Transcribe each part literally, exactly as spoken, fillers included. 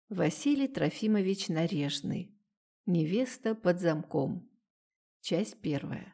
Василий Трофимович Нарежный. Невеста под замком. Часть первая.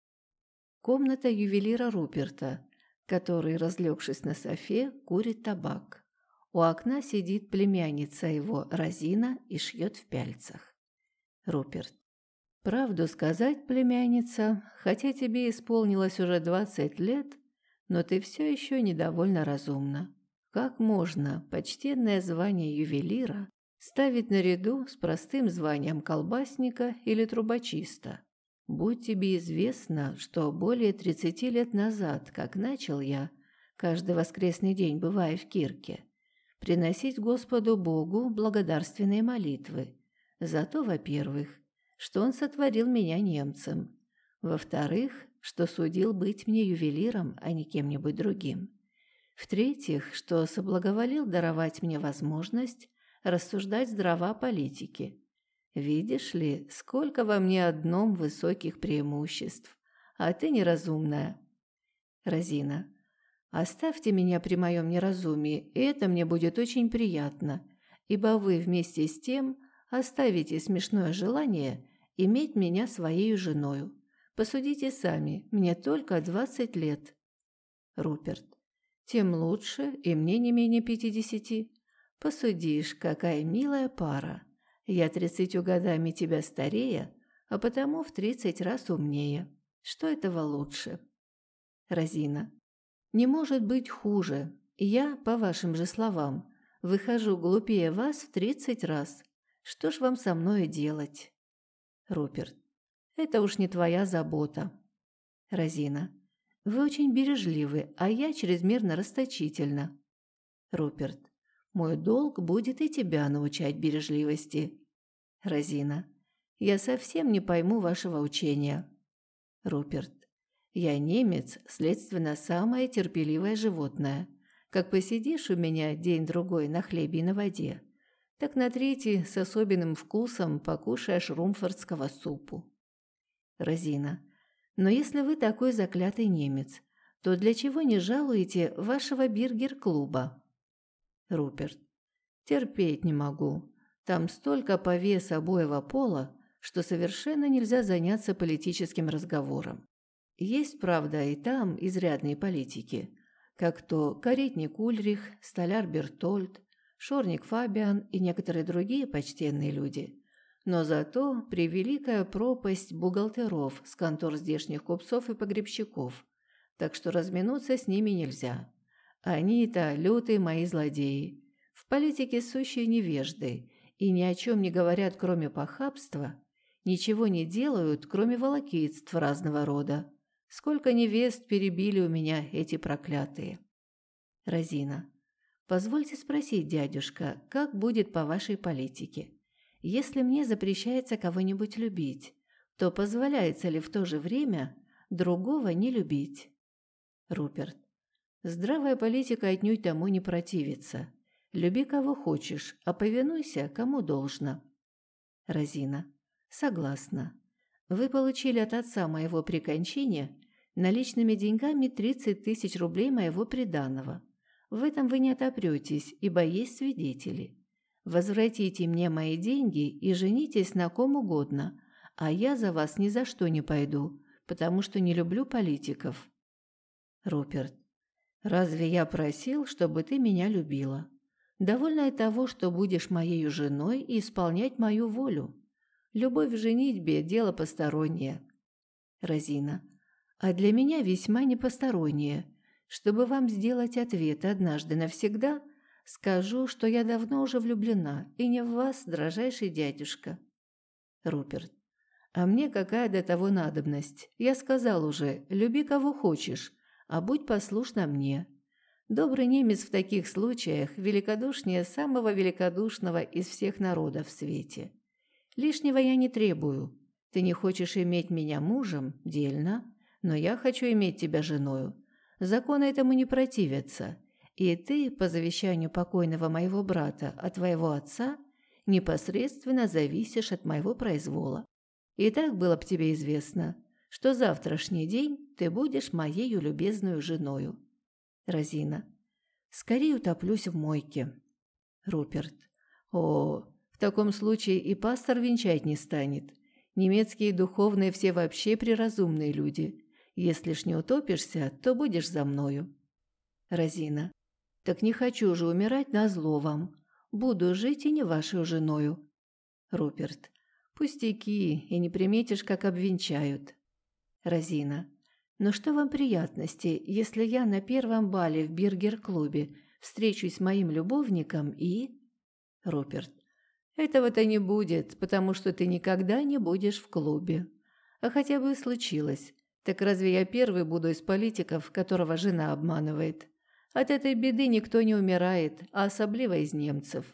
Комната ювелира Руперта, который, разлегшись на софе, курит табак. У окна сидит племянница его, Розина, и шьет в пяльцах. Руперт. Правду сказать, племянница, хотя тебе исполнилось уже двадцать лет, но ты все еще недовольно разумна. Как можно почтенное звание ювелира ставить наряду с простым званием колбасника или трубочиста? Будь тебе известно, что более тридцати лет назад, как начал я, каждый воскресный день бывая в кирке, приносить Господу Богу благодарственные молитвы за то, во-первых, что Он сотворил меня немцем, во-вторых, что судил быть мне ювелиром, а не кем-нибудь другим, в-третьих, что соблаговолил даровать мне возможность рассуждать здраво о политике. Видишь ли, сколько во мне одном высоких преимуществ, а ты неразумная. Розина. Оставьте меня при моем неразумии, и это мне будет очень приятно, ибо вы вместе с тем оставите смешное желание иметь меня своей женою. Посудите сами, мне только двадцать лет. Руперт. Тем лучше, и мне не менее пятидесяти. Посудишь, какая милая пара. Я тридцатью годами тебя старее, а потому в тридцать раз умнее. Что этого лучше? Розина. Не может быть хуже. Я, по вашим же словам, выхожу глупее вас в тридцать раз. Что ж вам со мной делать? Руперт. Это уж не твоя забота. Розина. Вы очень бережливы, а я чрезмерно расточительна. Руперт. Мой долг будет и тебя научать бережливости. Розина. Я совсем не пойму вашего учения. Руперт. Я немец, следственно, самое терпеливое животное. Как посидишь у меня день-другой на хлебе и на воде, так на третий с особенным вкусом покушаешь румфордского супу. Розина. Но если вы такой заклятый немец, то для чего не жалуете вашего биргер-клуба? Руперт. Терпеть не могу. Там столько повес обоего пола, что совершенно нельзя заняться политическим разговором. Есть, правда, и там изрядные политики, как то каретник Ульрих, столяр Бертольд, шорник Фабиан и некоторые другие почтенные люди. Но зато превеликая пропасть бухгалтеров с контор здешних купцов и погребщиков, так что разминуться с ними нельзя. Они-то лютые мои злодеи, в политике сущие невежды, и ни о чем не говорят, кроме похабства, ничего не делают, кроме волокитств разного рода. Сколько невест перебили у меня эти проклятые. Розина. Позвольте спросить, дядюшка, как будет по вашей политике? Если мне запрещается кого-нибудь любить, то позволяется ли в то же время другого не любить? Руперт. Здравая политика отнюдь тому не противится. Люби кого хочешь, а повинуйся кому должно. Розина. Согласна. Вы получили от отца моего при кончине наличными деньгами тридцать тысяч рублей моего приданого. В этом вы не отопретесь, ибо есть свидетели. Возвратите мне мои деньги и женитесь на ком угодно, а я за вас ни за что не пойду, потому что не люблю политиков. Руперт. Разве я просил, чтобы ты меня любила? Довольно и того, что будешь моей женой и исполнять мою волю. Любовь в женитьбе – дело постороннее. Розина. А для меня весьма непостороннее. Чтобы вам сделать ответ однажды навсегда, скажу, что я давно уже влюблена, и не в вас, дрожайший дядюшка. Руперт. А мне какая до того надобность? Я сказал уже, люби кого хочешь, а будь послушна мне. Добрый немец в таких случаях великодушнее самого великодушного из всех народов в свете. Лишнего я не требую. Ты не хочешь иметь меня мужем, дельно, но я хочу иметь тебя женою. Законы этому не противятся. И ты, по завещанию покойного моего брата, от твоего отца, непосредственно зависишь от моего произвола. И так было б тебе известно, что завтрашний день ты будешь моею любезную женою. Розина. Скорее утоплюсь в мойке. Руперт. О, в таком случае и пастор венчать не станет. Немецкие духовные все вообще преразумные люди. Если ж не утопишься, то будешь за мною. Розина. Так не хочу же умирать назло вам. Буду жить и не вашей женою. Руперт. Пустяки, и не приметишь, как обвенчают. Розина. Но что вам приятности, если я на первом бале в биргер-клубе встречусь с моим любовником и... Руперт. Этого-то не будет, потому что ты никогда не будешь в клубе. А хотя бы случилось. Так разве я первый буду из политиков, которого жена обманывает? От этой беды никто не умирает, а особливо из немцев.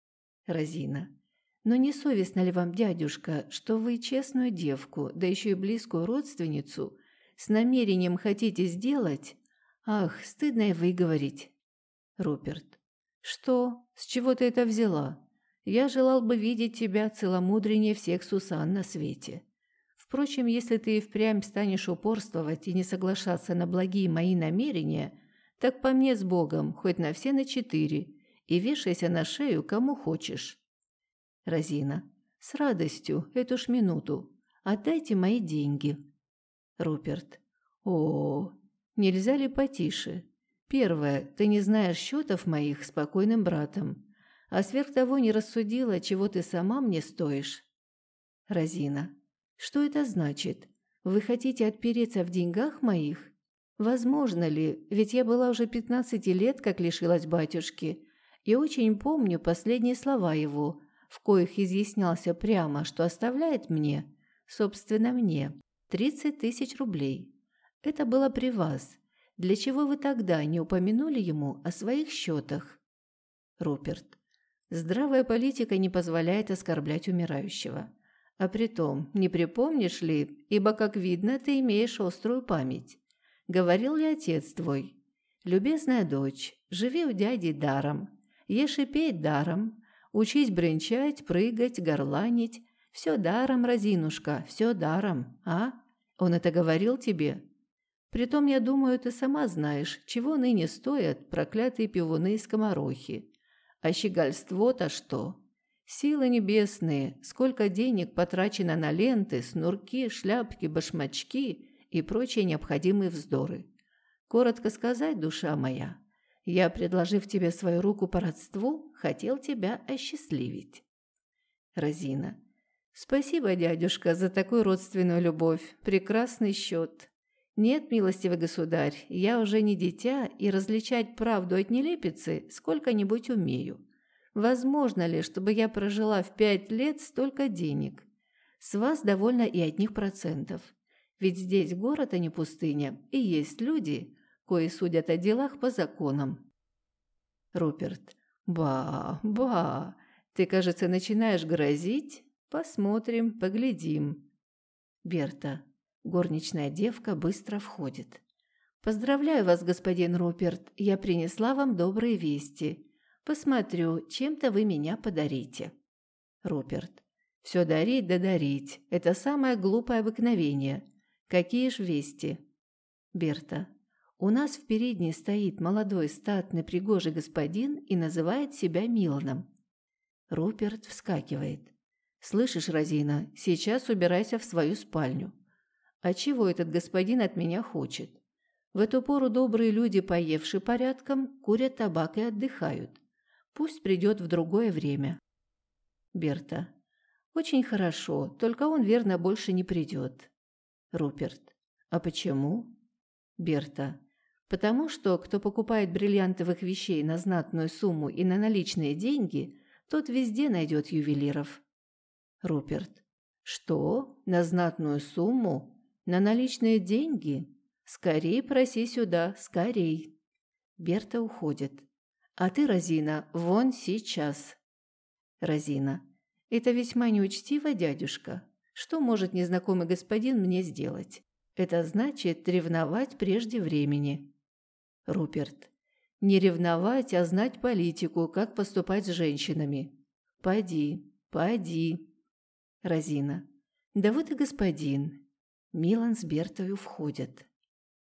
Розина. Но не совестно ли вам, дядюшка, что вы честную девку, да еще и близкую родственницу, с намерением хотите сделать? Ах, стыдно и выговорить. Руперт. Что? С чего ты это взяла? Я желал бы видеть тебя целомудреннее всех Сусанн на свете. Впрочем, если ты и впрямь станешь упорствовать и не соглашаться на благие мои намерения, так по мне с Богом, хоть на все на четыре, и вешайся на шею кому хочешь. Розина. С радостью, эту ж минуту. Отдайте мои деньги. Руперт. О, нельзя ли потише? Первое, ты не знаешь счетов моих с покойным братом, а сверх того не рассудила, чего ты сама мне стоишь. Розина. Что это значит? Вы хотите отпереться в деньгах моих? Возможно ли, ведь я была уже пятнадцати лет, как лишилась батюшки, и очень помню последние слова его, в коих изъяснялся прямо, что оставляет мне, собственно мне, тридцать тысяч рублей. Это было при вас. Для чего вы тогда не упомянули ему о своих счетах? Руперт. Здравая политика не позволяет оскорблять умирающего. А притом, не припомнишь ли, ибо, как видно, ты имеешь острую память. Говорил ли отец твой? Любезная дочь, живи у дяди даром, ешь и пей даром, учись бренчать, прыгать, горланить. Все даром, Розинушка, все даром, а? Он это говорил тебе? Притом, я думаю, ты сама знаешь, чего ныне стоят проклятые пивуны и скоморохи. А щегольство-то что? Силы небесные, сколько денег потрачено на ленты, снурки, шляпки, башмачки и прочие необходимые вздоры. Коротко сказать, душа моя, я, предложив тебе свою руку по родству, хотел тебя осчастливить. Розина. Спасибо, дядюшка, за такую родственную любовь. Прекрасный счет. Нет, милостивый государь, я уже не дитя, и различать правду от нелепицы сколько-нибудь умею. Возможно ли, чтобы я прожила в пять лет столько денег? С вас довольно и одних процентов. Ведь здесь город, а не пустыня, и есть люди, кои судят о делах по законам. Руперт. Ба, ба, ты, кажется, начинаешь грозить? Посмотрим, поглядим. Берта. Горничная девка быстро входит. Поздравляю вас, господин Руперт, я принесла вам добрые вести. Посмотрю, чем-то вы меня подарите. Руперт. Все дарить да дарить. Это самое глупое обыкновение. Какие ж вести? Берта. У нас в передней стоит молодой статный пригожий господин и называет себя Миланом. Руперт вскакивает. Слышишь, Розина, сейчас убирайся в свою спальню. А чего этот господин от меня хочет? В эту пору добрые люди, поевши порядком, курят табак и отдыхают. Пусть придет в другое время. Берта. Очень хорошо, только он, верно, больше не придет. Руперт. А почему? Берта. Потому что, кто покупает бриллиантовых вещей на знатную сумму и на наличные деньги, тот везде найдет ювелиров. Руперт. Что? На знатную сумму? На наличные деньги? Скорей проси сюда, скорей. Берта уходит. А ты, Розина, вон сейчас. Розина. Это весьма неучтиво, дядюшка. Что может незнакомый господин мне сделать? Это значит ревновать прежде времени. Руперт. Не ревновать, а знать политику, как поступать с женщинами. Поди, поди. Розина. Да вот и господин. Милан с Бертою входят.